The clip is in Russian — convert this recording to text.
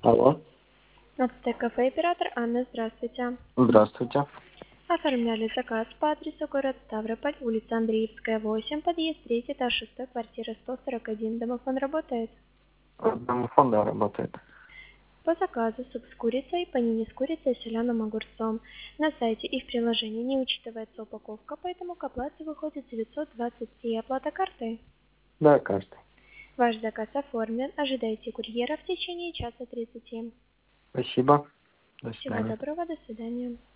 Алло. Ацтек кафе, оператор Анна, здравствуйте. Здравствуйте. Оформляли заказ по адресу город Ставрополь, улица Андреевская, 8, подъезд 3, этаж 6, квартира 141. Домофон работает? Домофон, да, работает. По заказу суп с курицей, панини с курицей и соленым огурцом. На сайте и в приложении не учитывается упаковка, поэтому к оплате выходит 923. Оплата картой. Да, карта. Ваш заказ оформлен. Ожидайте курьера в течение часа 30. Спасибо. До Всего свидания. доброго, до свидания.